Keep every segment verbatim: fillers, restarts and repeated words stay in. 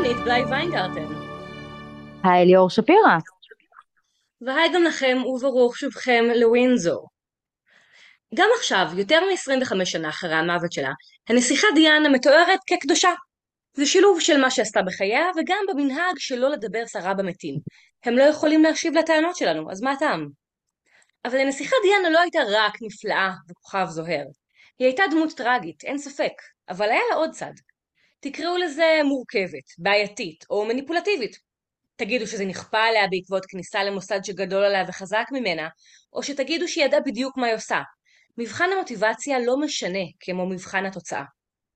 רונית בלאי ויינגרטן. היי ליאור שפירא. והי גם לכם וברוך שובכם לווינזור. גם עכשיו, יותר מ-עשרים וחמש שנה אחרי המוות שלה, הנסיכה דיאנה מתוארת כקדושה. זה שילוב של מה שעשתה בחייה וגם במנהג שלא לדבר סרה במתים. הם לא יכולים להשיב לטענות שלנו, אז מה הטעם? אבל הנסיכה דיאנה לא הייתה רק נפלאה וכוכב זוהר. היא הייתה דמות טרגית, אין ספק, אבל היה לה עוד צד. תקראו לזה מורכבת, בעייתית או מניפולטיבית. תגידו שזה נכפה עליה בעקבות כניסה למוסד שגדול עליה וחזק ממנה, או שתגידו שהיא ידעה בדיוק מה היא עושה. מבחן המוטיבציה לא משנה כמו מבחן התוצאה.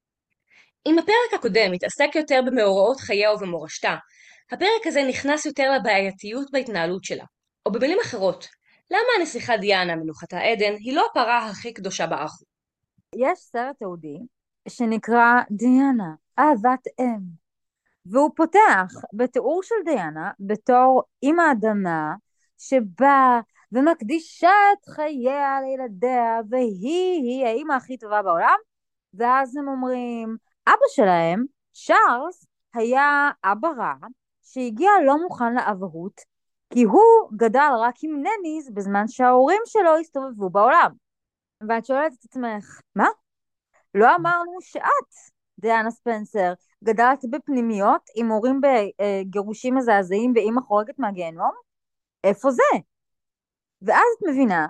אם הפרק הקודם מתעסק יותר במאורעות חייה ובמורשתה, הפרק הזה נכנס יותר לבעייתיות בהתנהלות שלה. או במילים אחרות, למה הנסיכה דיאנה מנוחתה עדן היא לא הפרה הכי קדושה באחו? יש סרט תיעודי שנקרא דיאנה, אהבת אם, והוא פותח בתיאור של דיאנה בתור אמא אדמה שבאה ומקדישה את חייה לילדיה, והיא היא האמא הכי טובה בעולם. ואז הם אומרים, אבא שלהם, צ'ארלס, היה אבא רע שהגיע לא מוכן לאבהות, כי הוא גדל רק עם נניז בזמן שההורים שלו הסתובבו בעולם. ואת שואלת את עצמך, מה? לא אמרנו שאת, דיאנה ספנסר, גדלת בפנימיות עם הורים בגירושים מזעזעים ואימא חורגת מהגיהנום? איפה זה? ואז את מבינה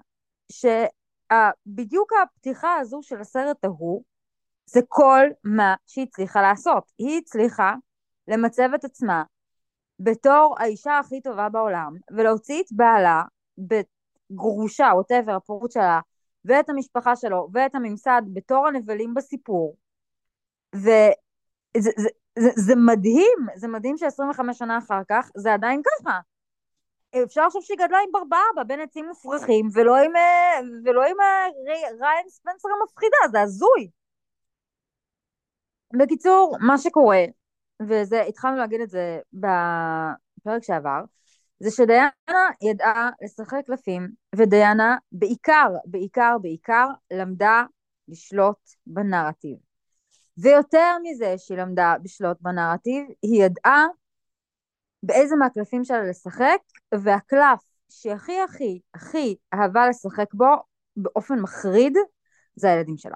שבדיוק הפתיחה הזו של הסרט ההוא, זה כל מה שהיא הצליחה לעשות. היא הצליחה למצב את עצמה בתור האישה הכי טובה בעולם, ולהוציא את בעלה בגרושה, whatever, הפירוט שלה, ואת המשפחה שלו, ואת הממסד בתור הנבלים בסיפור. וזה זה, זה, זה, זה מדהים, זה מדהים ש-עשרים וחמש שנה אחר כך, זה עדיין ככה. אפשר לחשוב שהיא גדלה עם ברברה, בין עצים מופרכים, ולא עם, ולא עם ריין ספנסר המפחידה, זה הזוי. בקיצור, מה שקורה, וזה, התחלנו להגיד את זה בפרק שעבר, זה שדיאנה ידעה לשחק קלפים, ודיאנה בעיקר, בעיקר, בעיקר למדה לשלוט בנרטיב. ויותר מזה שהיא למדה בשלוט בנרטיב, היא ידעה באיזה מהקלפים שלה לשחק, והקלף שהכי הכי הכי אהבה לשחק בו באופן מחריד, זה הילדים שלה.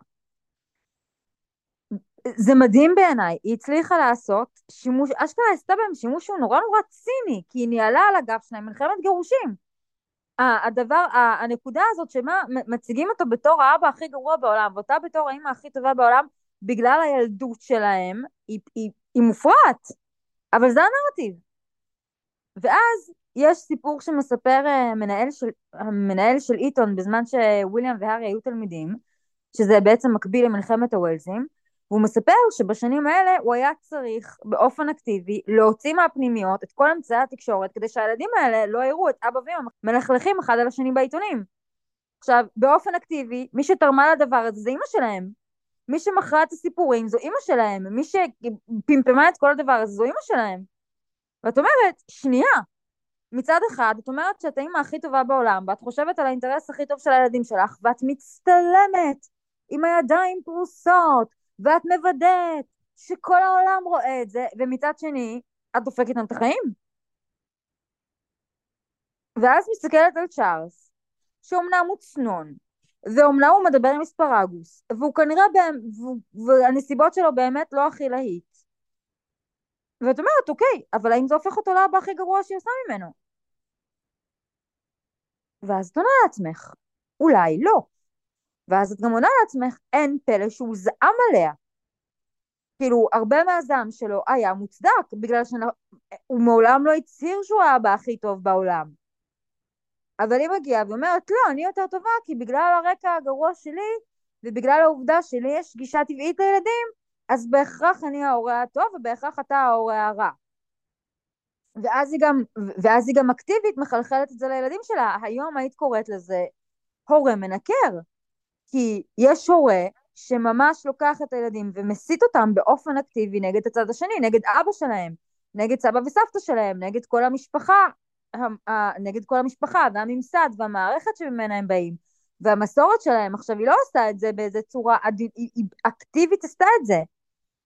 זה מדהים בעיניי, היא הצליחה לעשות שימוש, אשכרה עשתה בהם שימוש שהוא נורא נורא ציני, כי היא ניהלה על הגב שלהם מלחמת גירושים. הדבר, הנקודה הזאת שמה מציגים אותו בתור האבא הכי גרוע בעולם, ואותה בתור האמא הכי טובה בעולם, בגלל הילדות שלהם, היא, היא, היא מופרעת, אבל זה הנרטיב. ואז יש סיפור שמספר מנהל של, המנהל של איתון, בזמן שוויליאם והארי היו תלמידים, שזה בעצם מקביל למלחמת הוולזים, והוא מספר שבשנים האלה הוא היה צריך באופן אקטיבי להוציא מהפנימיות את כל אמצעי התקשורת, כדי שהילדים האלה לא יראו את אבא ואמא מלכלכים אחד על השני בעיתונים. עכשיו, באופן אקטיבי, מי שתרמה לדבר הזה זה אמא שלהם. מי שמכרה את הסיפורים זו אמא שלהם. מי שפמפמה את כל הדבר הזה זו אמא שלהם. ואת אומרת, שנייה, מצד אחד, את אומרת שאת האמא הכי טובה בעולם, ואת חושבת על האינטרס הכי טוב של הילדים שלך, ואת מצטלמת עם הידיים פרוסות, ואת מוודאת שכל העולם רואה את זה, ומצד שני, את דופקת להם את החיים. ואז מסתכלת על צ'ארלס, שאומנם הוא צנון, ואומנם הוא מדבר עם אספרגוס, והוא כנראה, והנסיבות שלו באמת לא הכי להיט. ואת אומרת, אוקיי, אבל האם זה הופך אותו לאבא הכי גרוע שהיא עושה ממנו? ואז את עונה לעצמך, אולי לא. ואז את גם עונה לעצמך, אין פלא שהוא זעם עליה. כאילו, הרבה מהזעם שלו היה מוצדק, בגלל שהוא מעולם לא הצהיר שהוא האבא הכי טוב בעולם. אבל היא מגיעה ואומרת, לא, אני יותר טובה, כי בגלל הרקע הגרוע שלי, ובגלל העובדה שלי יש גישה טבעית לילדים, אז בהכרח אני ההורה הטוב, ובהכרח אתה ההורה הרע. ואז היא גם, ואז היא גם אקטיבית מחלחלת את זה לילדים שלה. היום היית קוראת לזה הורה מנקר, כי יש הורה שממש לוקח את הילדים ומסית אותם באופן אקטיבי נגד הצד השני, נגד אבא שלהם, נגד סבא וסבתא שלהם, נגד כל המשפחה, נגד כל המשפחה והממסד והמערכת שממנה הם באים, והמסורת שלהם. עכשיו היא לא עושה את זה באיזה צורה, היא אקטיבית עשתה את זה,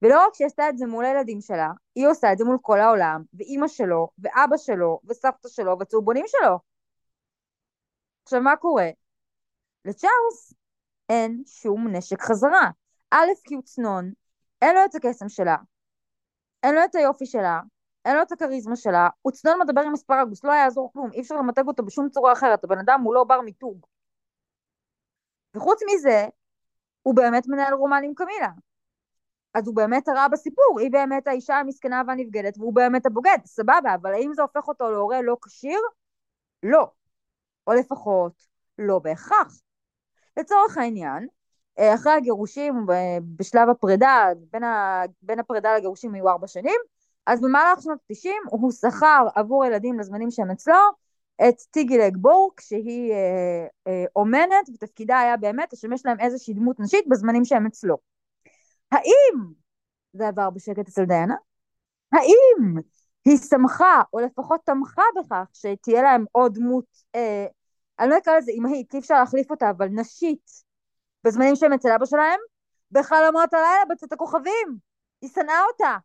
ולא רק שהיא עשתה את זה מול הילדים שלה, היא עושה את זה מול כל העולם, ואימא שלו, ואבא שלו, וסבתא שלו, וצהובונים שלו. עכשיו, מה קורה? לצ'ארלס אין שום נשק חזרה. א', כי הוא צנון, אין לו את הקסם שלה, אין לו את היופי שלה, אין לו את הכריזמה שלה, הוא צנון מדבר עם אספרגוס, לא יעזור כלום, אי אפשר למתג אותו בשום צורה אחרת, הבן אדם הוא לא בר מיתוג. וחוץ מזה, הוא באמת מנהל רומן עם קמילה. אז הוא באמת הרע בסיפור, היא באמת האישה המסכנה והנבגדת, והוא באמת הבוגד, סבבה, אבל האם זה הופך אותו להורה לא כשיר? לא. או לפחות, לא בהכרח. לצורך העניין, אחרי הגירושים, בשלב הפרידה, בין, ה... בין הפרידה לגירושים היו ארבע שנים, אז במהלך שנות ה-תשעים הוא שכר עבור ילדים לזמנים שהם אצלו, את טיגי לגבורק, שהיא אה, אה, אומנת, ותפקידה היה באמת לשמש להם איזושהי דמות נשית בזמנים שהם אצלו. האם זה עבר בשקט אצל דיינה? האם היא שמחה, או לפחות תמכה בכך, שתהיה להם עוד דמות, אה, אני לא אקרא לזה אמהית, כי אפשר להחליף אותה, אבל נשית, בזמנים שהם אצל אבא שלהם? בחלומות הלילה, בצאת הכוכבים. היא שנאה אותה.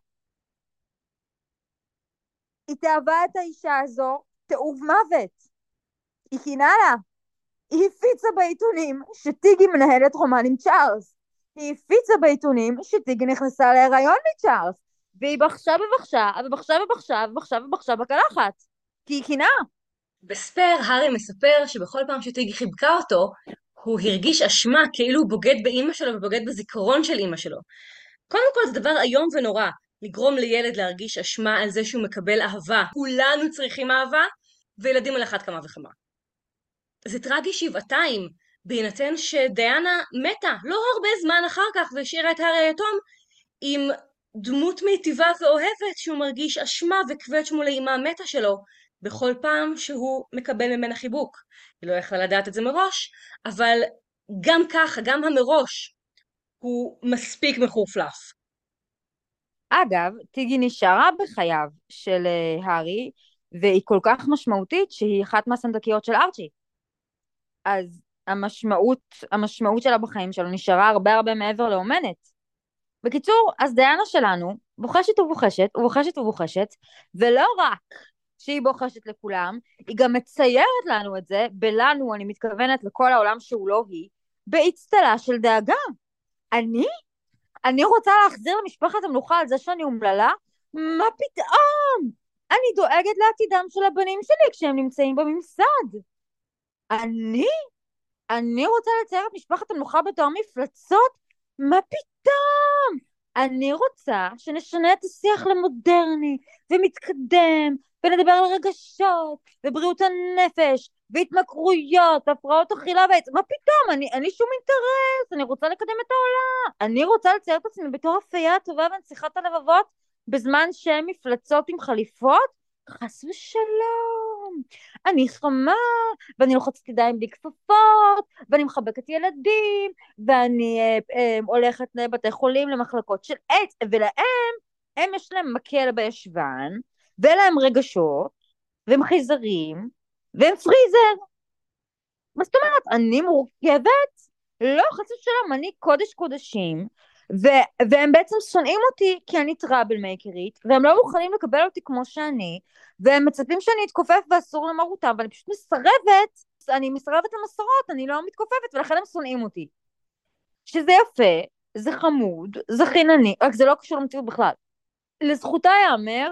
היא תאהבה את האישה הזו, תאוב מוות. היא קינה לה. היא הפיצה בעיתונים שטיגי מנהלת רומן עם צ'ארלס. היא הפיצה בעיתונים שטיגי נכנסה להיריון מצ'ארלס. והיא בחשה ובחשה, ובחשה ובחשה, ובחשה ובחשה בקלחת. כי היא קינה. בספייר, הארי מספר שבכל פעם שטיגי חיבקה אותו, הוא הרגיש אשמה כאילו הוא בוגד באמא שלו ובוגד בזיכרון של אמא שלו. קודם כל זה דבר איום ונורא, לגרום לילד להרגיש אשמה על זה שהוא מקבל אהבה. כולנו צריכים אהבה, וילדים על אחת כמה וכמה. זה טרגי שבעתיים, בהינתן שדיאנה מתה לא הרבה זמן אחר כך והשאירה את הארי היתום עם דמות מיטיבה ואוהבת שהוא מרגיש אשמה וכבד מול האימה המתה שלו בכל פעם שהוא מקבל ממנה חיבוק. היא לא יכלה לדעת את זה מראש, אבל גם ככה, גם המראש, הוא מספיק מחורפלף. אגב, טיגי נשארה בחייו של uh, הארי, והיא כל כך משמעותית שהיא אחת מהסנדקיות של ארצ'י. אז המשמעות, המשמעות שלה בחיים שלו נשארה הרבה הרבה מעבר לאומנת. בקיצור, אז דיאנה שלנו בוחשת ובוחשת ובוחשת ובוחשת, ולא רק שהיא בוחשת לכולם, היא גם מציירת לנו את זה, בלנו אני מתכוונת לכל העולם שהוא לא היא, באצטלה של דאגה. אני? אני רוצה להחזיר למשפחת המלוכה על זה שאני אומללה? מה פתאום? אני דואגת לעתידם של הבנים שלי כשהם נמצאים בממסד. אני? אני רוצה לצייר את משפחת המלוכה בתור מפלצות? מה פתאום? אני רוצה שנשנה את השיח למודרני ומתקדם, ונדבר על רגשות ובריאות הנפש והתמכרויות והפרעות אכילה ועץ. מה פתאום? אני, אין לי שום אינטרס, אני רוצה לקדם את העולם. אני רוצה לצייר את עצמי בתור הפייה הטובה ונציחת הלבבות בזמן שהם מפלצות עם חליפות? חס ושלום. אני חמה, ואני לוחצת ידיים בלי כפפות, ואני מחבקת ילדים, ואני אה, אה, הולכת לבתי חולים למחלקות של עץ, ולהם, הם יש להם מקל בישבן, ולהם רגשות, והם חייזרים, והם פריזר. מה זאת אומרת? אני מורכבת? לא, חס ושלום, אני קודש קודשים, ו- והם בעצם שונאים אותי כי אני טראבל מייקרית, והם לא מוכנים לקבל אותי כמו שאני, והם מצפים שאני אתכופף ואסור למרותם, ואני פשוט מסרבת, אני מסרבת למסורות, אני לא מתכופפת, ולכן הם שונאים אותי. שזה יפה, זה חמוד, זה חינני, רק זה לא קשור למציאות בכלל. לזכותה יאמר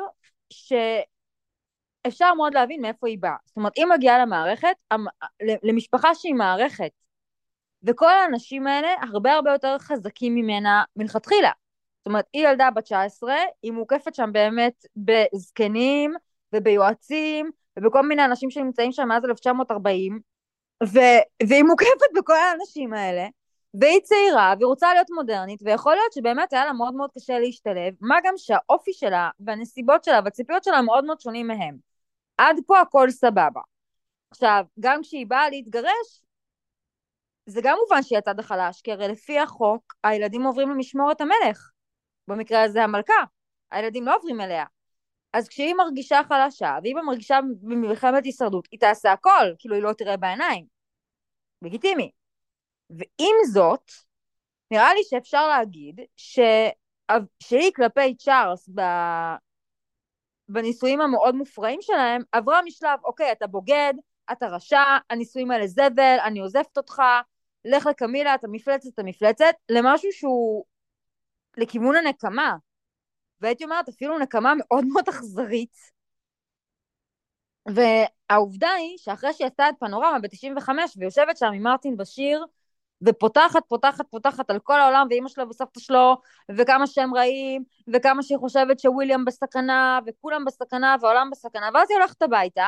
שאפשר מאוד להבין מאיפה היא באה. זאת אומרת, היא מגיעה למערכת, למשפחה שהיא מערכת, וכל האנשים האלה הרבה הרבה יותר חזקים ממנה מלכתחילה. זאת אומרת, היא ילדה בת תשע עשרה, היא מוקפת שם באמת בזקנים וביועצים, ובכל מיני אנשים שנמצאים שם מאז אלף תשע מאות ארבעים, ו- והיא מוקפת בכל האנשים האלה, והיא צעירה, והיא רוצה להיות מודרנית, ויכול להיות שבאמת היה לה מאוד מאוד קשה להשתלב, מה גם שהאופי שלה, והנסיבות שלה, והציפיות שלה מאוד מאוד שונים מהם. עד פה הכל סבבה. עכשיו, גם כשהיא באה להתגרש, זה גם מובן שהיא הצד החלש, כי הרי לפי החוק, הילדים עוברים למשמורת המלך. במקרה הזה המלכה. הילדים לא עוברים אליה. אז כשהיא מרגישה חלשה, והיא מרגישה במלחמת הישרדות, היא תעשה הכל, כאילו היא לא תראה בעיניים. לגיטימי. ועם זאת, נראה לי שאפשר להגיד שהיא כלפי צ'ארלס ב... בניסויים המאוד מופרעים שלהם, עברה משלב, אוקיי, אתה בוגד, אתה רשע, הניסויים האלה זבל, אני עוזבת אותך, לך לקמילה, אתה מפלצת, אתה מפלצת, למשהו שהוא לכיוון הנקמה, והייתי אומרת אפילו נקמה מאוד מאוד אכזרית, והעובדה היא שאחרי שהיא עשתה את פנורמה ב-תשעים וחמש, ויושבת שם עם מרטין בשיר, ופותחת, פותחת, פותחת על כל העולם, ואמא שלו וסבתא שלו, וכמה שהם רעים, וכמה שהיא חושבת שוויליאם בסכנה, וכולם בסכנה, והעולם בסכנה, ואז היא הולכת הביתה,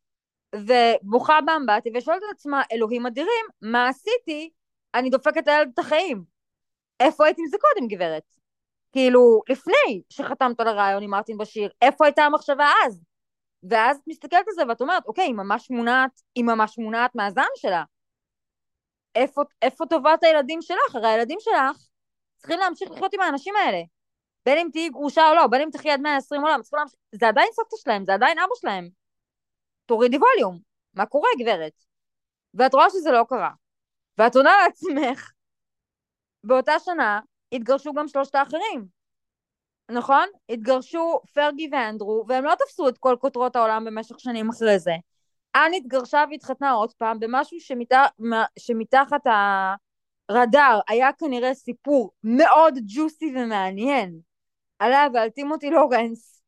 ובוכה באמבטי, ושואלת את עצמה, אלוהים אדירים, מה עשיתי? אני דופקת לילד את החיים. איפה הייתי עם זה קודם, גברת? כאילו, לפני שחתמת על הרעיון עם מרטין בשיר, איפה הייתה המחשבה אז? ואז את מסתכלת על זה ואת אומרת, אוקיי, היא ממש מונעת, היא ממש מונעת מהזעם שלה. איפה, איפה טובת הילדים שלך? הרי הילדים שלך צריכים להמשיך לחיות עם האנשים האלה. בין אם תהיי גרושה או לא, בין אם תחי עד מאה ועשרים או לא, להמשיך... זה עדיין סבתא שלהם, זה עדיין אבא שלהם. תורידי ווליום. מה קורה, גברת? ואת רואה שזה לא קרה. ואת עונה לעצמך, באותה שנה התגרשו גם שלושת האחרים. נכון? התגרשו פרגי ואנדרו, והם לא תפסו את כל כותרות העולם במשך שנים אחרי זה. אן התגרשה והתחתנה עוד פעם במשהו שמת... שמתחת הרדאר היה כנראה סיפור מאוד ג'וסי ומעניין עליה ועל טימותי לורנס,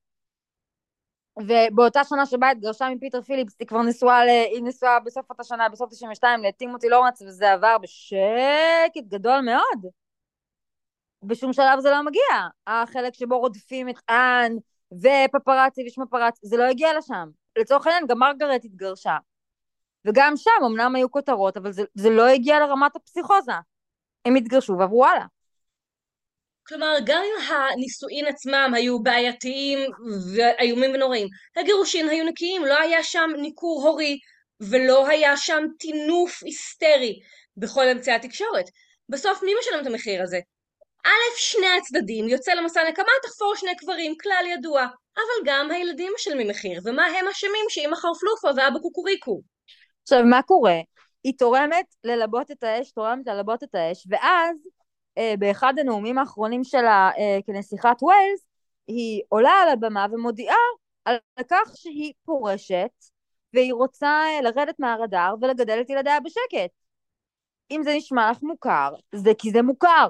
ובאותה שנה שבה התגרשה מפיטר פיליפס היא כבר נשואה, ל... היא נשואה בסוף אותה שנה, בסוף תשעים ושתיים לטימותי לורנס, וזה עבר בשקט גדול מאוד. בשום שלב זה לא מגיע, החלק שבו רודפים את אן ופפרצי ושמפרצי, זה לא הגיע לשם. לצורך העניין גם מרגרט התגרשה, וגם שם אמנם היו כותרות, אבל זה, זה לא הגיע לרמת הפסיכוזה. הם התגרשו ועברו הלאה. כלומר, גם אם הנישואין עצמם היו בעייתיים ואיומים ונוראים, הגירושין היו נקיים, לא היה שם ניכור הורי, ולא היה שם טינוף היסטרי בכל אמצעי התקשורת. בסוף מי משלם את המחיר הזה? א', שני הצדדים, יוצא למסע נקמה, תחפור שני קברים, כלל ידוע. אבל גם הילדים משלמים מחיר, ומה הם אשמים שאמא חרפלופה ואבא קוקוריקו? עכשיו, מה קורה? היא תורמת ללבות את האש, תורמת ללבות את האש, ואז אה, באחד הנאומים האחרונים שלה אה, כנסיכת ווילס, היא עולה על הבמה ומודיעה על כך שהיא פורשת, והיא רוצה אה, לרדת מהרדאר ולגדל את ילדיה בשקט. אם זה נשמע לך מוכר, זה כי זה מוכר.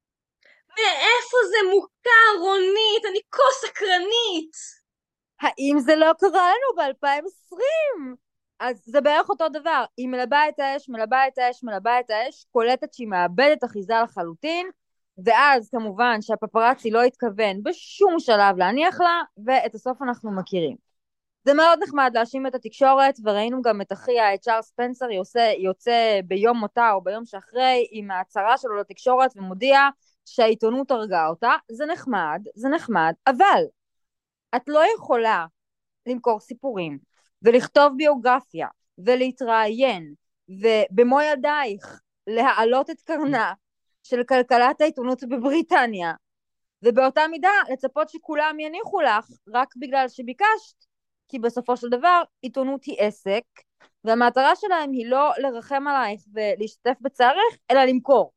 מאיפה זה מוכר, רונית? אני כה סקרנית. האם זה לא קרה לנו ב-אלפיים ועשרים? אז זה בערך אותו דבר, היא מלבה את האש, מלבה את האש, מלבה את האש, קולטת שהיא מאבדת אחיזה לחלוטין, ואז כמובן שהפפרצי לא התכוון בשום שלב להניח לה, ואת הסוף אנחנו מכירים. זה מאוד נחמד להאשים את התקשורת, וראינו גם את אחיה, את צ'ארלס ספנסר, יוצא, יוצא ביום מותה או ביום שאחרי, עם ההצהרה שלו לתקשורת, ומודיע שהעיתונות הרגה אותה. זה נחמד, זה נחמד, אבל את לא יכולה למכור סיפורים, ולכתוב ביוגרפיה, ולהתראיין, ובמו ידייך להעלות את קרנה של כלכלת העיתונות בבריטניה, ובאותה מידה לצפות שכולם יניחו לך רק בגלל שביקשת, כי בסופו של דבר עיתונות היא עסק, והמטרה שלהם היא לא לרחם עלייך ולהשתתף בצערך, אלא למכור.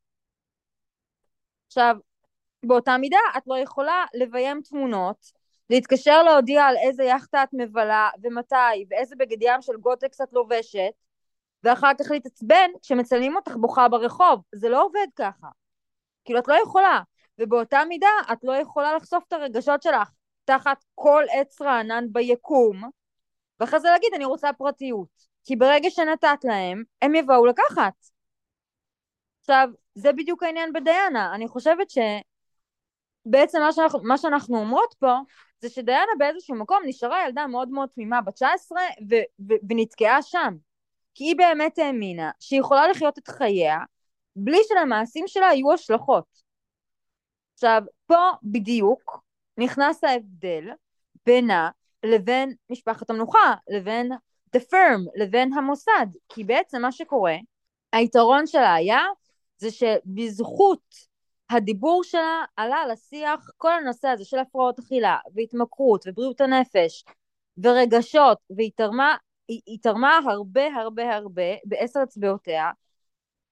עכשיו, באותה מידה את לא יכולה לביים תמונות, להתקשר להודיע על איזה יחטה את מבלה ומתי, ואיזה בגד ים של גוטקס את לובשת, ואחר כך להתעצבן כשמצלמים אותך בוכה ברחוב. זה לא עובד ככה. כאילו את לא יכולה, ובאותה מידה את לא יכולה לחשוף את הרגשות שלך תחת כל עץ רענן ביקום, ואחרי זה להגיד אני רוצה פרטיות, כי ברגע שנתת להם הם יבואו לקחת. עכשיו, זה בדיוק העניין בדיאנה. אני חושבת שבעצם מה שאנחנו, מה שאנחנו אומרות פה, זה שדיאנה באיזשהו מקום נשארה ילדה מאוד מאוד תמימה בת תשע עשרה, ו- ו- ונתקעה שם. כי היא באמת האמינה שהיא יכולה לחיות את חייה, בלי שלמעשים שלה יהיו השלכות. עכשיו, פה בדיוק נכנס ההבדל בינה לבין משפחת המלוכה, לבין the firm, לבין המוסד. כי בעצם מה שקורה, היתרון שלה היה, זה שבזכות הדיבור שלה עלה לשיח כל הנושא הזה של הפרעות אכילה, והתמכרות, ובריאות הנפש, ורגשות, והיא תרמה, היא, היא תרמה הרבה הרבה הרבה בעשר אצבעותיה,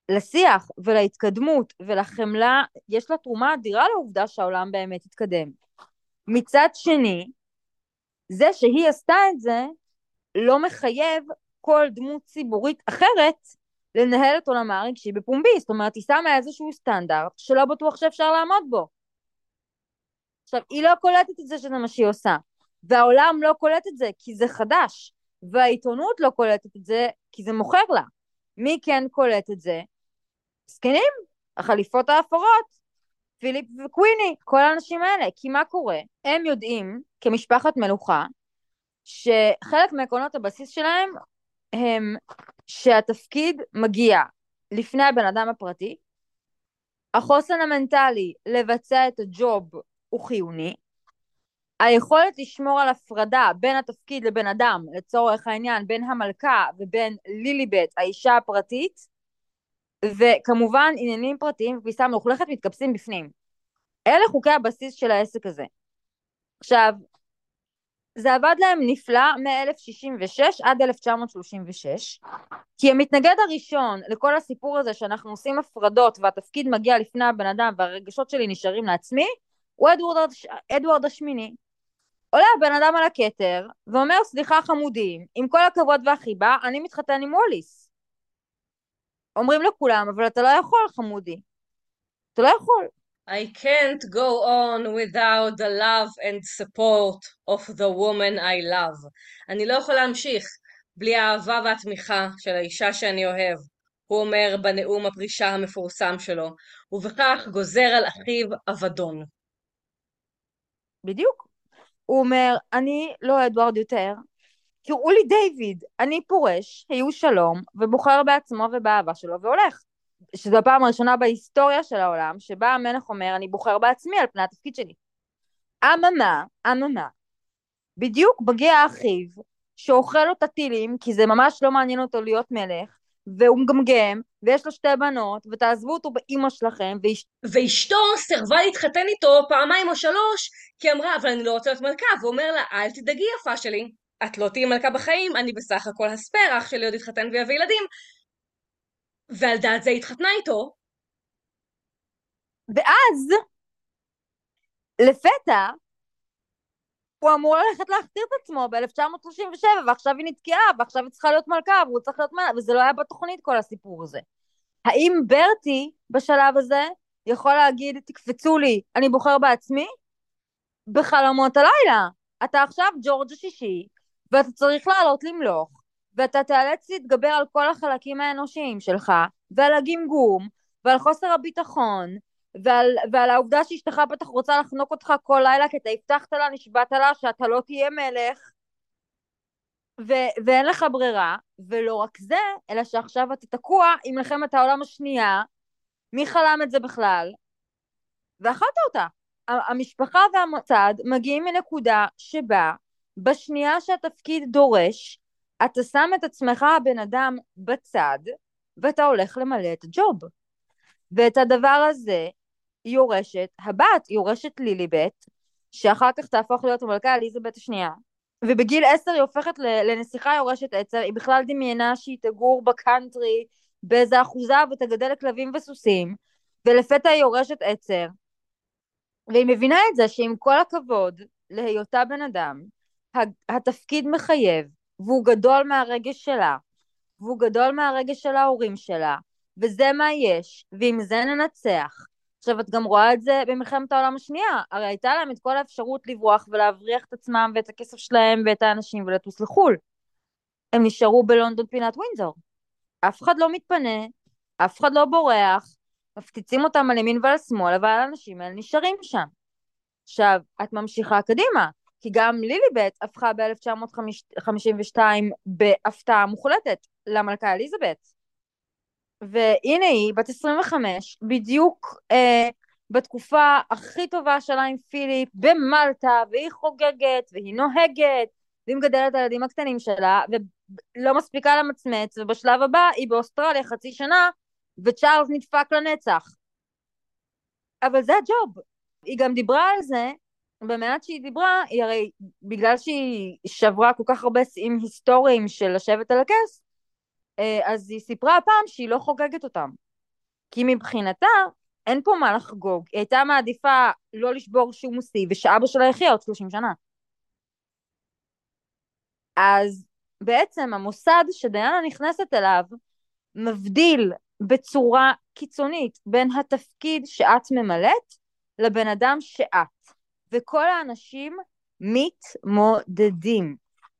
לשיח ולהתקדמות ולחמלה, יש לה תרומה אדירה לעובדה שהעולם באמת יתקדם. מצד שני, זה שהיא עשתה את זה, לא מחייב כל דמות ציבורית אחרת לנהל את עולמה הרגשי בפומבי. זאת אומרת, היא שמה איזשהו סטנדרט שלא בטוח שאפשר לעמוד בו. עכשיו, היא לא קולטת את זה שזה מה שהיא עושה, והעולם לא קולט את זה כי זה חדש, והעיתונות לא קולטת את זה כי זה מוכר לה. מי כן קולט את זה? סקנים, החליפות האפורות, פיליפ וקוויני, כל האנשים האלה. כי מה קורה? הם יודעים, כמשפחת מלוכה, שחלק מעקרונות הבסיס שלהם הם שהתפקיד מגיע לפני הבן אדם הפרטי, החוסן המנטלי לבצע את הג'וב הוא חיוני, היכולת לשמור על הפרדה בין התפקיד לבן אדם, לצורך העניין בין המלכה ובין ליליבט, האישה הפרטית, וכמובן עניינים פרטיים וכביסה מלוכלכת מתקבצים בפנים. אלה חוקי הבסיס של העסק הזה. עכשיו, זה עבד להם נפלא מ-אלף שישים ושש עד אלף תשע מאות שלושים ושש, כי המתנגד הראשון לכל הסיפור הזה שאנחנו עושים הפרדות והתפקיד מגיע לפני הבן אדם והרגשות שלי נשארים לעצמי, הוא אדוארד, אדוארד השמיני. עולה הבן אדם על הכתר ואומר, סליחה חמודים, עם כל הכבוד והחיבה, אני מתחתן עם ווליס. אומרים לכולם, אבל אתה לא יכול חמודי, אתה לא יכול. I can't go on without the love and support of the woman I love. אני לא יכול להמשיך בלי האהבה והתמיכה של האישה שאני אוהב, הוא אומר בנאום הפרישה המפורסם שלו, ובכך גוזר על אחיו אבדון. בדיוק. הוא אומר, אני לא אדוארד יותר, קראו לי דיוויד, אני פורש, היו שלום, ובוחר בעצמו ובאהבה שלו והולך. שזו הפעם הראשונה בהיסטוריה של העולם, שבה המלך אומר, אני בוחר בעצמי על פני התפקיד שלי. אממה, אממה, בדיוק מגיע אחיו, שאוכל לו את הטילים, כי זה ממש לא מעניין אותו להיות מלך, והוא מגמגם, ויש לו שתי בנות, ותעזבו אותו באמא שלכם, ואשת... ואשתו סירבה להתחתן איתו פעמיים או שלוש, כי אמרה, אבל אני לא רוצה להיות מלכה, ואומר לה, אל תדאגי יפה שלי, את לא תהיי מלכה בחיים, אני בסך הכל הספר, אח שלי עוד יתחתן ויביא ילדים, ועל דעת זה התחתנה איתו. ואז, לפתע, הוא אמור ללכת להכתיר את עצמו ב-אלף תשע מאות שלושים ושבע, ועכשיו היא נתקעה, ועכשיו היא צריכה להיות מלכה, והוא צריך להיות מלכה, וזה לא היה בתוכנית כל הסיפור הזה. האם ברטי בשלב הזה יכול להגיד, תקפצו לי, אני בוחר בעצמי? בחלומות הלילה. אתה עכשיו ג'ורג' השישי, ואתה צריך לעלות למלוך, ואתה תיאלץ להתגבר על כל החלקים האנושיים שלך, ועל הגמגום, ועל חוסר הביטחון, ועל, ועל העובדה שאשתך בטח רוצה לחנוק אותך כל לילה, כי אתה הבטחת לה, נשבעת לה, שאתה לא תהיה מלך, ו- ואין לך ברירה, ולא רק זה, אלא שעכשיו אתה תקוע עם מלחמת העולם השנייה, מי חלם את זה בכלל? ואכלת אותה. המשפחה והמוסד מגיעים מנקודה שבה בשנייה שהתפקיד דורש, אתה שם את עצמך הבן אדם בצד, ואתה הולך למלא את הג'וב. ואת הדבר הזה יורשת הבת, יורשת ליליבט, שאחר כך תהפוך להיות המלכה אליזבת השנייה. ובגיל עשר היא הופכת לנסיכה יורשת עצר, היא בכלל דמיינה שהיא תגור בקאנטרי, באיזה אחוזה ותגדל לכלבים וסוסים, ולפתע היא יורשת עצר. והיא מבינה את זה שעם כל הכבוד להיותה בן אדם, התפקיד מחייב, והוא גדול מהרגש שלה, והוא גדול מהרגש של ההורים שלה, וזה מה יש, ועם זה ננצח. עכשיו את גם רואה את זה במלחמת העולם השנייה, הרי הייתה להם את כל האפשרות לברוח ולהבריח את עצמם ואת הכסף שלהם ואת האנשים ולטוס לחול. הם נשארו בלונדון פינת ווינזור. אף אחד לא מתפנה, אף אחד לא בורח, מפציצים אותם על ימין ועל שמאל, אבל האנשים האלה נשארים שם. עכשיו, את ממשיכה קדימה, כי גם ליליבט הפכה ב-אלף תשע מאות חמישים ושתיים בהפתעה מוחלטת למלכה אליזבת. והנה היא, בת עשרים וחמש, בדיוק אה, בתקופה הכי טובה שלה עם פיליפ, במלטה, והיא חוגגת, והיא נוהגת, והיא מגדלת את הילדים הקטנים שלה, ולא מספיקה למצמץ, ובשלב הבא היא באוסטרליה חצי שנה, וצ'ארלס נדפק לנצח. אבל זה הג'וב. היא גם דיברה על זה, במעט שהיא דיברה, היא הרי, בגלל שהיא שברה כל כך הרבה שיאים היסטוריים של לשבת על הכס, אז היא סיפרה הפעם שהיא לא חוגגת אותם. כי מבחינתה אין פה מה לחגוג, היא הייתה מעדיפה לא לשבור שום שיא, ושאבא שלה יחיה עוד שלושים שנה. אז בעצם המוסד שדיינה נכנסת אליו, מבדיל בצורה קיצונית בין התפקיד שאת ממלאת, לבן אדם שאת. וכל האנשים מתמודדים.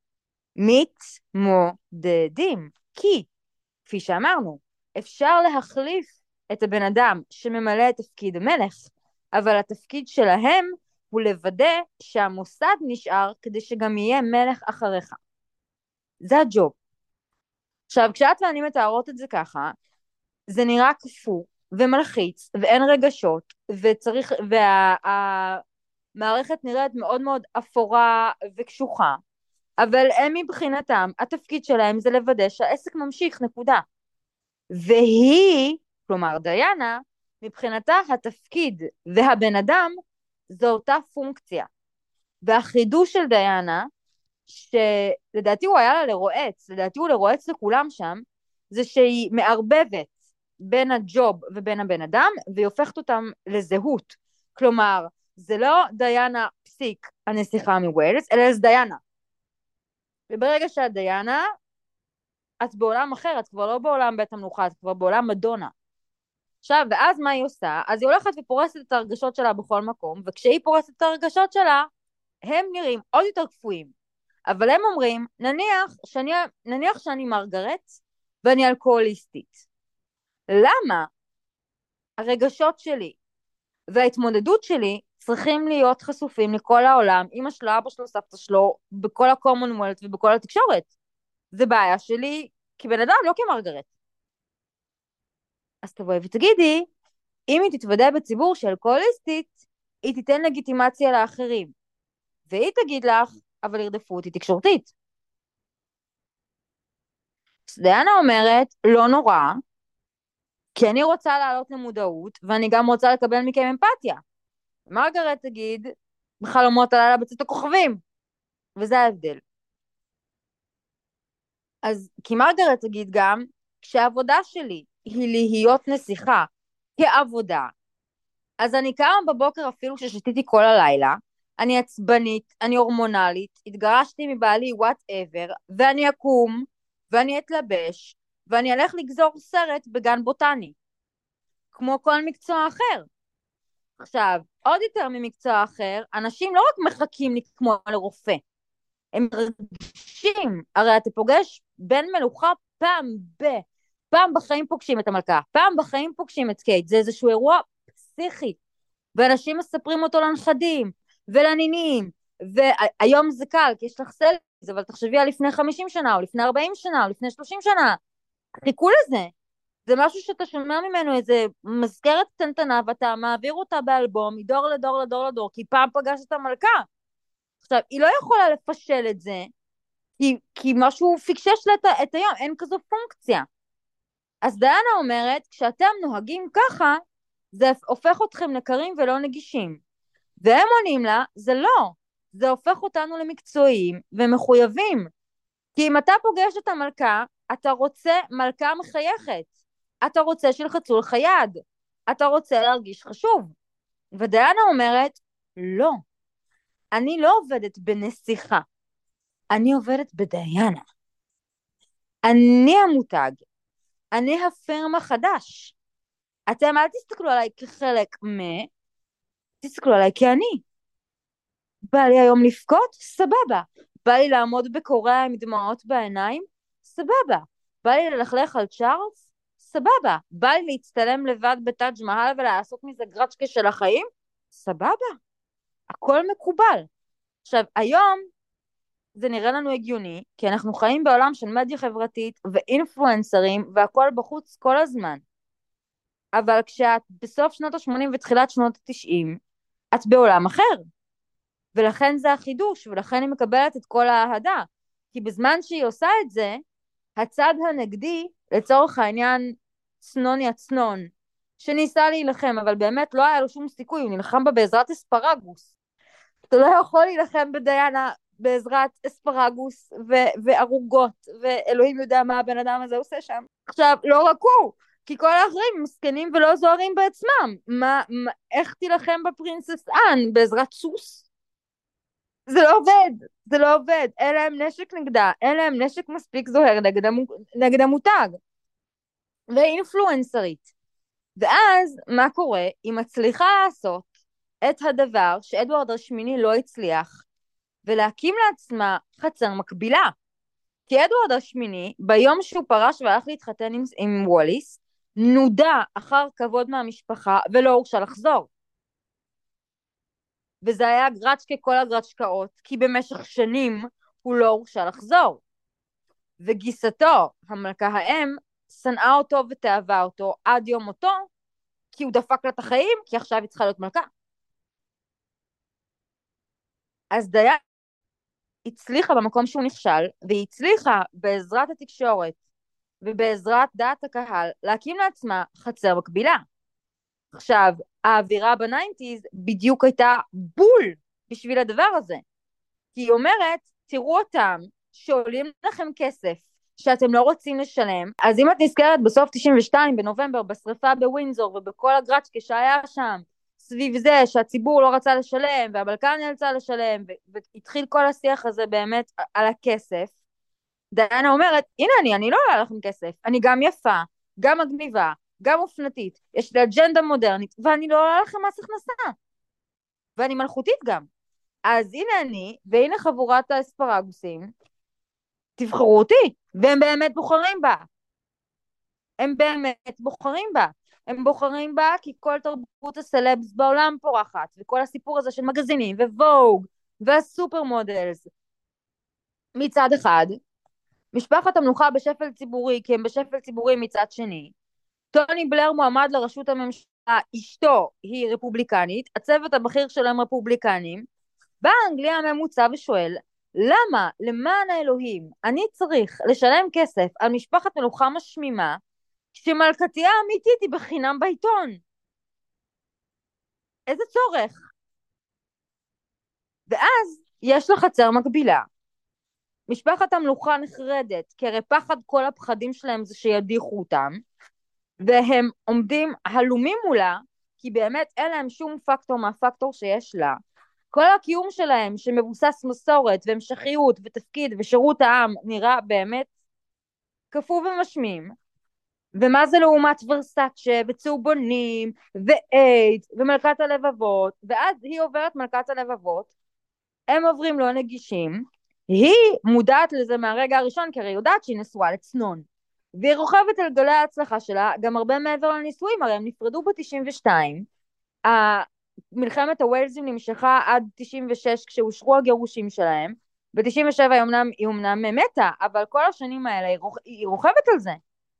מתמודדים. כי, כפי שאמרנו, אפשר להחליף את הבן אדם שממלא את תפקיד המלך, אבל התפקיד שלהם הוא לוודא שהמוסד נשאר כדי שגם יהיה מלך אחריך. זה הג'וב. עכשיו, כשאת ואני מתארות את זה ככה, זה נראה כפו ומלחיץ, ואין רגשות, וצריך, והמערכת נראית מאוד מאוד אפורה וקשוחה, אבל הם מבחינתם, התפקיד שלהם זה לוודא שהעסק ממשיך, נקודה. והיא, כלומר דיינה, מבחינתה התפקיד והבן אדם, זו אותה פונקציה. והחידוש של דיינה, שלדעתי הוא היה לה לרועץ, לדעתי הוא לרועץ לכולם שם, זה שהיא מערבבת בין הג'וב ובין הבן אדם, והיא הופכת אותם לזהות. כלומר, זה לא דיינה פסיק הנסיכה מווילס, אלא זה דיינה. וברגע שאת דיינה, את בעולם אחר, את כבר לא בעולם בית המלוכה, את כבר בעולם מדונה. עכשיו, ואז מה היא עושה? אז היא הולכת ופורסת את הרגשות שלה בכל מקום, וכשהיא פורסת את הרגשות שלה, הם נראים עוד יותר כפויים. אבל הם אומרים, נניח שאני, נניח שאני מרגרט, ואני אלכוהוליסטית. למה הרגשות שלי וההתמודדות שלי צריכים להיות חשופים לכל העולם, אמא שלו, אבא שלו, סבתא שלו, בכל הקומונוולט ובכל התקשורת? זה בעיה שלי כבן אדם, לא כמרגרט. אז תבואי ותגידי, אם היא תתוודע בציבור של אלכוהוליסטית, היא תיתן לגיטימציה לאחרים. והיא תגיד לך, אבל ירדפו אותי תקשורתית. דיינה אומרת, לא נורא, כי אני רוצה לעלות למודעות, ואני גם רוצה לקבל מכם אמפתיה. מרגרט תגיד, בחלומות הלילה בצאת הכוכבים, וזה ההבדל. אז כי מרגרט תגיד גם, כשהעבודה שלי היא להיות נסיכה כעבודה, אז אני קמה בבוקר אפילו ששתיתי כל הלילה, אני עצבנית, אני הורמונלית, התגרשתי מבעלי whatever, ואני אקום, ואני אתלבש, ואני אלך לגזור סרט בגן בוטני, כמו כל מקצוע אחר. עכשיו, עוד יותר ממקצוע אחר, אנשים לא רק מחכים לי כמו לרופא, הם מרגישים, הרי אתה פוגש בן מלוכה פעם ב... פעם בחיים פוגשים את המלכה, פעם בחיים פוגשים את קייט, זה איזשהו אירוע פסיכי, ואנשים מספרים אותו לנכדים, ולנינים, והיום זה קל, כי יש לך סלס, אבל תחשבי על לפני חמישים שנה, או לפני ארבעים שנה, או לפני שלושים שנה, חיכו לזה, זה משהו שאתה שומע ממנו איזה מזכרת קטנטנה, ואתה מעביר אותה באלבום, מדור לדור לדור לדור, כי פעם פגש את המלכה. עכשיו, היא לא יכולה לפשל את זה, כי, כי משהו פיקשש לה את, את היום, אין כזו פונקציה. אז דיינה אומרת, כשאתם נוהגים ככה, זה הופך אתכם לקרים ולא נגישים. והם עונים לה, זה לא, זה הופך אותנו למקצועיים ומחויבים. כי אם אתה פוגש את המלכה, אתה רוצה מלכה מחייכת. אתה רוצה שילחצו לך יד. אתה רוצה להרגיש חשוב. ודיינה אומרת, לא, אני לא עובדת בנסיכה, אני עובדת בדיינה. אני המותג, אני הפירמה חדש. אתם אל תסתכלו עליי כחלק מ... תסתכלו עליי כי אני. בא לי היום לבכות? סבבה. בא לי לעמוד בקוריאה עם דמעות בעיניים? סבבה. בא לי ללכלך על צ'ארלס? סבבה. בא לי להצטלם לבד בטאג' מהל ולעשות מזה גרצ'קה של החיים? סבבה. הכל מקובל. עכשיו, היום זה נראה לנו הגיוני, כי אנחנו חיים בעולם של מדיה חברתית ואינפלואנסרים, והכל בחוץ כל הזמן. אבל כשאת בסוף שנות ה-שמונים ותחילת שנות ה-תשעים, את בעולם אחר. ולכן זה החידוש, ולכן היא מקבלת את כל האהדה. כי בזמן שהיא עושה את זה, הצד הנגדי, לצורך העניין צנוני הצנון, שניסה להילחם, אבל באמת לא היה לו שום סיכוי, הוא נלחם בה בעזרת אספרגוס. אתה לא יכול להילחם בדיינה בעזרת אספרגוס ו- וערוגות, ואלוהים יודע מה הבן אדם הזה עושה שם. עכשיו, לא רק הוא, כי כל האחרים מסכנים ולא זוהרים בעצמם. מה, מה, איך תילחם בפרינסס אן? בעזרת סוס? זה לא עובד, זה לא עובד. אין להם נשק נגדה, אין להם נשק מספיק זוהר נגד, המו, נגד המותג. ואינפלואנסרית. ואז, מה קורה? היא מצליחה לעשות את הדבר שאדוארד השמיני לא הצליח, ולהקים לעצמה חצר מקבילה. כי אדוארד השמיני, ביום שהוא פרש והלך להתחתן עם, עם ווליס, נודע אחר כבוד מהמשפחה ולא הורשה לחזור. וזה היה גרצ'קה כל הגרצ'קאות, כי במשך שנים הוא לא הורשה לחזור. וגיסתו, המלכה האם, שנאה אותו ותאהבה אותו עד יום מותו, כי הוא דפק לה את החיים, כי עכשיו היא צריכה להיות מלכה. אז דיין הצליחה במקום שהוא נכשל, והיא הצליחה בעזרת התקשורת ובעזרת דעת הקהל להקים לעצמה חצר מקבילה. עכשיו, האווירה בניינטיז בדיוק הייתה בול בשביל הדבר הזה. כי היא אומרת, תראו אותם שעולים לכם כסף שאתם לא רוצים לשלם, אז אם את נזכרת בסוף תשעים ושתיים בנובמבר בשריפה בווינזור ובכל הגרצ'קה שהיה שם, סביב זה שהציבור לא רצה לשלם והמלכה נאלצה לשלם, והתחיל כל השיח הזה באמת על הכסף, דיינה אומרת, הנה אני, אני לא עולה לכם כסף, אני גם יפה, גם מגניבה, גם אופנתית, יש לי אג'נדה מודרנית, ואני לא עולה לכם מס הכנסה, ואני מלכותית גם. אז הנה אני, והנה חבורת האספרגוסים, תבחרו אותי, והם באמת בוחרים בה. הם באמת בוחרים בה. הם בוחרים בה כי כל תרבות הסלבס בעולם פורחת, וכל הסיפור הזה של מגזינים, ווג, והסופר מודלס. מצד אחד, משפחת המלוכה בשפל ציבורי, כי הם בשפל ציבורי מצד שני. טוני בלר מועמד לראשות הממשלה, אשתו היא רפובליקנית, הצוות הבכיר שלהם רפובליקנים, בא האנגליה הממוצע ושואל, למה, למען האלוהים, אני צריך לשלם כסף על משפחת מלוכה משמימה, שמלכתי האמיתית היא בחינם בעיתון? איזה צורך? ואז יש לה חצר מקבילה. משפחת המלוכה נחרדת, כי הרי פחד כל הפחדים שלהם זה שידיחו אותם, והם עומדים הלומים מולה, כי באמת אין להם שום פקטור מהפקטור שיש לה. כל הקיום שלהם שמבוסס מסורת והמשכיות ותפקיד ושירות העם נראה באמת כפו ומשמים. ומה זה לעומת ורסאצ'ה וצהובונים ואיידס ומלכת הלבבות, ואז היא עוברת מלכת הלבבות, הם עוברים לא נגישים, היא מודעת לזה מהרגע הראשון, כי הרי יודעת שהיא נשואה לצנון, והיא רוכבת על גלי ההצלחה שלה גם הרבה מעבר לנישואים, הרי הם נפרדו ב-תשעים ושתיים, מלחמת הווילזים נמשכה עד תשעים ושש כשאושרו הגירושים שלהם, ב-תשעים ושבע היא אמנם, היא אמנם מתה, אבל כל השנים האלה היא, רוכ... היא רוכבת על זה.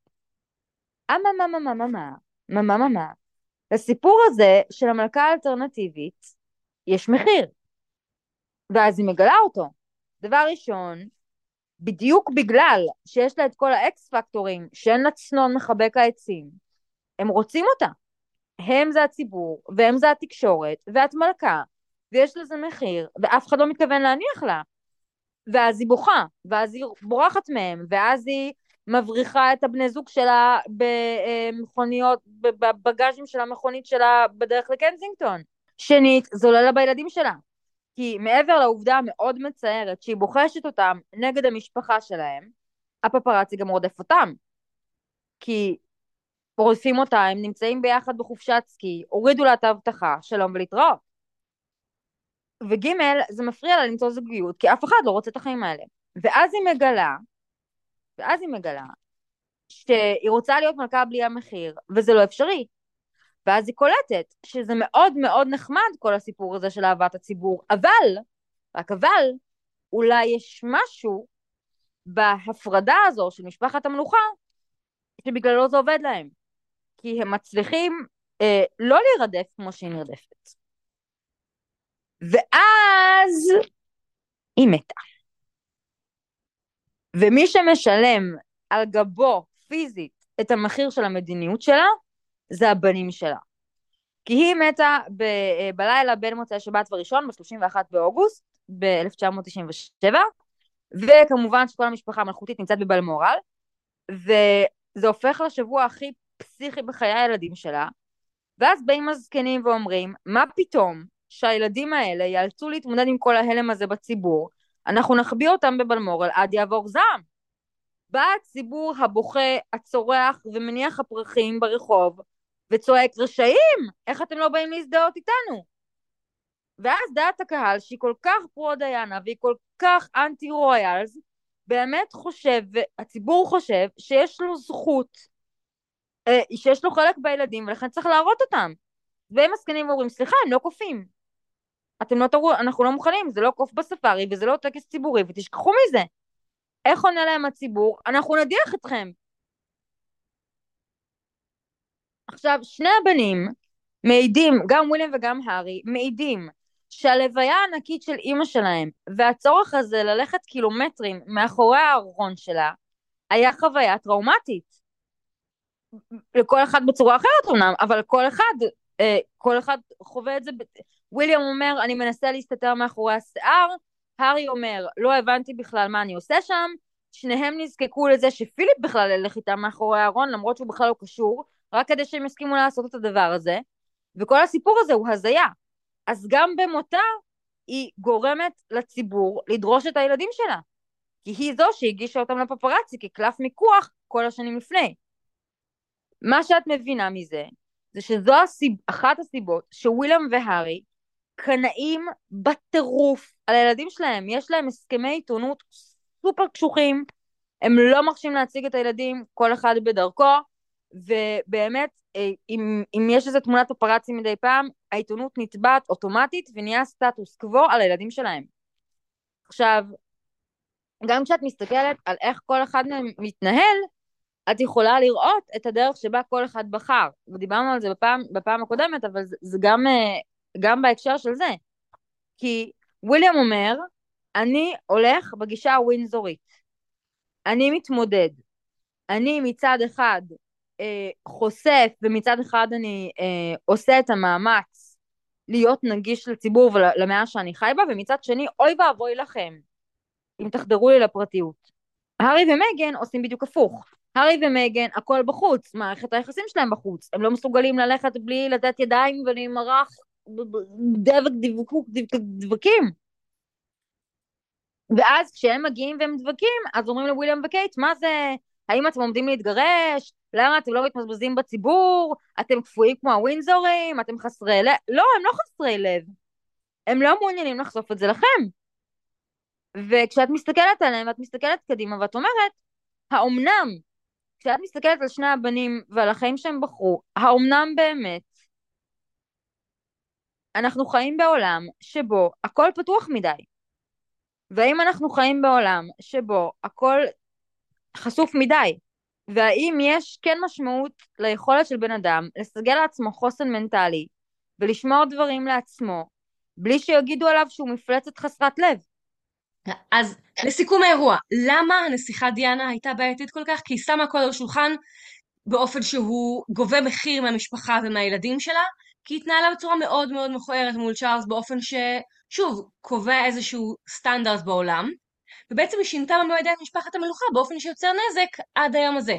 אמה מה מה מה מה מה מה מה מה מה לסיפור הזה של המלכה האלטרנטיבית יש מחיר, ואז היא מגלה אותו. דבר ראשון, בדיוק בגלל שיש לה את כל האקס פקטורים שאין לה צנון מחבק העצים, הם רוצים אותה. הם זה הציבור, והם זה התקשורת, ואת מלכה, ויש לזה מחיר, ואף אחד לא מתכוון להניח לה. ואז היא בוכה, ואז היא בורחת מהם, ואז היא מבריחה את הבני זוג שלה במכוניות, בבגאז'ים של המכונית שלה בדרך לקנזינגטון. שנית, זולה לה בילדים שלה. כי מעבר לעובדה המאוד מצערת שהיא בוחשת אותם נגד המשפחה שלהם, הפפרצי גם רודף אותם. כי פורסים אותה, הם נמצאים ביחד בחופשת סקי, הורידו לה את ההבטחה, שלום ולהתראות. וגימל, זה מפריע לה למצוא זוגיות, כי אף אחד לא רוצה את החיים האלה. ואז היא מגלה, ואז היא מגלה, שהיא רוצה להיות מלכה בלי המחיר, וזה לא אפשרי. ואז היא קולטת, שזה מאוד מאוד נחמד כל הסיפור הזה של אהבת הציבור, אבל, רק אבל, אולי יש משהו בהפרדה הזו של משפחת המלוכה, שבגללו זה עובד להם. כי הם מצליחים אה, לא להירדף כמו שהיא נרדפת. ואז היא מתה. ומי שמשלם על גבו פיזית את המחיר של המדיניות שלה, זה הבנים שלה. כי היא מתה ב- בלילה בין מוצאי שבת וראשון, ב-שלושים ואחד באוגוסט, ב-אלף תשע מאות תשעים ושבע, וכמובן שכל המשפחה המלכותית נמצאת בבלמורל, וזה הופך לשבוע הכי פסיכי בחיי הילדים שלה, ואז באים הזקנים ואומרים, מה פתאום שהילדים האלה יאלצו להתמודד עם כל ההלם הזה בציבור, אנחנו נחביא אותם בבלמורל עד יעבור זעם. בא הציבור הבוכה, הצורח ומניח הפרחים ברחוב, וצועק, רשעים, איך אתם לא באים להזדהות איתנו? ואז דעת הקהל, שהיא כל כך פרו דיאנה, והיא כל כך אנטי רויאלס, באמת חושב, והציבור חושב, שיש לו זכות, שיש לו חלק בילדים, ולכן צריך להראות אותם. והם מסכנים ואומרים, סליחה, הם לא קופים. אתם לא תראו, אנחנו לא מוכנים, זה לא קוף בספארי, וזה לא טקס ציבורי, ותשכחו מזה. איך עונה להם הציבור? אנחנו נדיח אתכם. עכשיו, שני הבנים מעידים, גם וויליאם וגם הארי, מעידים שהלוויה הענקית של אימא שלהם, והצורך הזה ללכת קילומטרים מאחורי הארון שלה, היה חוויה טראומטית. לכל אחד בצורה אחרת אומנם, אבל כל אחד, אה, כל אחד חווה את זה. וויליאם אומר, אני מנסה להסתתר מאחורי השיער, הארי אומר, לא הבנתי בכלל מה אני עושה שם, שניהם נזקקו לזה שפיליפ בכלל ילך איתם מאחורי הארון, למרות שהוא בכלל לא קשור, רק כדי שהם יסכימו לעשות את הדבר הזה, וכל הסיפור הזה הוא הזיה. אז גם במותה היא גורמת לציבור לדרוש את הילדים שלה, כי היא זו שהגישה אותם לפפרצי כקלף מיקוח כל השנים לפני. מה שאת מבינה מזה, זה שזו הסיב... אחת הסיבות שוויליאם והארי קנאים בטירוף על הילדים שלהם. יש להם הסכמי עיתונות סופר קשוחים, הם לא מרשים להציג את הילדים, כל אחד בדרכו, ובאמת, אם, אם יש איזו תמונת פפרצי מדי פעם, העיתונות נטבעת אוטומטית, ונהיה סטטוס קוו על הילדים שלהם. עכשיו, גם כשאת מסתכלת על איך כל אחד מהם מתנהל, את יכולה לראות את הדרך שבה כל אחד בחר, ודיברנו על זה בפעם, בפעם הקודמת, אבל זה, זה גם, גם בהקשר של זה, כי וויליאם אומר, אני הולך בגישה הווינזורית, אני מתמודד, אני מצד אחד אה, חושף, ומצד אחד אני אה, עושה את המאמץ להיות נגיש לציבור ולמאה שאני חי בה, ומצד שני, אוי ואבוי לכם, אם תחדרו לי לפרטיות. הארי ומגן עושים בדיוק הפוך. הארי ומגן, הכל בחוץ, מערכת היחסים שלהם בחוץ. הם לא מסוגלים ללכת בלי לתת ידיים ולהימרח דבק דבקוק דבקים. ואז כשהם מגיעים והם דבקים, אז אומרים לוויליאם וקייט, מה זה? האם אתם עומדים להתגרש? למה אתם לא מתמזבזים בציבור? אתם כפויים כמו הווינזורים? אתם חסרי לב? לא, הם לא חסרי לב. הם לא מעוניינים לחשוף את זה לכם. וכשאת מסתכלת עליהם, ואת מסתכלת קדימה, ואת אומרת, האומנם, כשאת מסתכלת על שני הבנים ועל החיים שהם בחרו, האומנם באמת, אנחנו חיים בעולם שבו הכל פתוח מדי. והאם אנחנו חיים בעולם שבו הכל חשוף מדי? והאם יש כן משמעות ליכולת של בן אדם לסגל לעצמו חוסן מנטלי ולשמור דברים לעצמו, בלי שיגידו עליו שהוא מפלצת חסרת לב? אז לסיכום האירוע, למה הנסיכה דיאנה הייתה בעייתית כל כך? כי היא שמה הכל על השולחן באופן שהוא גובה מחיר מהמשפחה ומהילדים שלה, כי היא התנהלה בצורה מאוד מאוד מכוערת מול צ'ארלס באופן ששוב קובע איזשהו סטנדרט בעולם, ובעצם היא שינתה במועדה את משפחת המלוכה באופן שיוצר נזק עד היום הזה.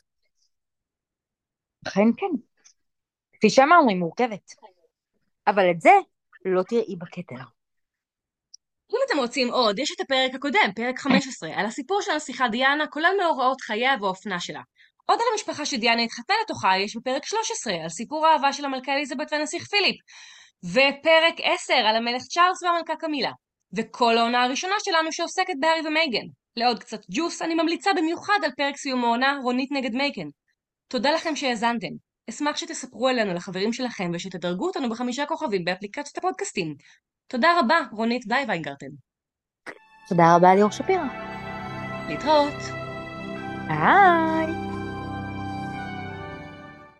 אכן כן, כפי שמה אומרים, מורכבת, אבל את זה לא תראי בקטע. אם אתם רוצים עוד, יש את הפרק הקודם, פרק חמש עשרה, על הסיפור של הנסיכה דיאנה, כולל מאורעות חייה והאופנה שלה. עוד על המשפחה שדיאנה התחתנה לתוכה יש בפרק שלוש עשרה, על סיפור האהבה של המלכה אליזבת והנסיך פיליפ, ופרק עשר על המלך צ'ארלס והמלכה קמילה, וכל העונה הראשונה שלנו שעוסקת בהארי ומייגן. לעוד קצת ג'וס, אני ממליצה במיוחד על פרק סיום העונה, רונית נגד מייגן. תודה לכם שהאזנתם. אשמח שתספרו אלינו לחברים שלכם ושתדרגו אותנו בחמישה כוכבים באפליקציות הפודקאסטים. תודה רבה, רונית בליי ויינגרטן. תודה רבה ליאור שפירא. להתראות. ביי.